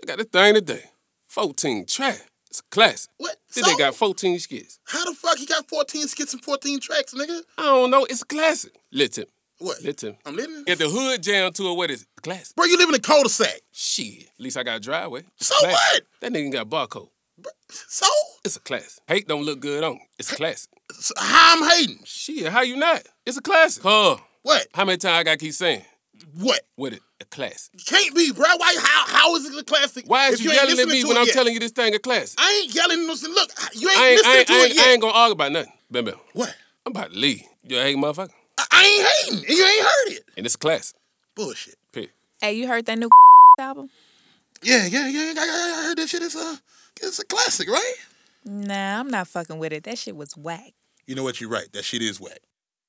got the thing today. 14 tracks. It's a classic. What? Then So? they got 14 skits. How the fuck he got 14 skits and 14 tracks, nigga? I don't know. It's a classic. Listen. What? Listen. I'm living. If the hood jam to it, what is it? A classic. Bro, you live in a cul-de-sac. Shit. At least I got a driveway. It's So a classic. what? That nigga got a barcode. So? It's a classic. Hate don't look good on it. It's a classic. So how I'm hating? Shit, how you not? It's a classic. Huh. What? How many times I gotta keep saying? What? With it, a classic. Can't be, bro. Why? How is it a classic? Why is if you ain't yelling at listening me to when it I'm yet? telling you this thing a classic? I ain't yelling. Look, you ain't I listening to it yet. ain't gonna argue about nothing. Bam. What? I'm about to leave. You a hating motherfucker? I ain't hating, and you ain't heard it. And it's a classic. Bullshit. Period. Hey, you heard that new album? Yeah. I heard that shit. It's a classic, right? Nah, I'm not fucking with it. That shit was whack. You know what? You're right. That shit is whack.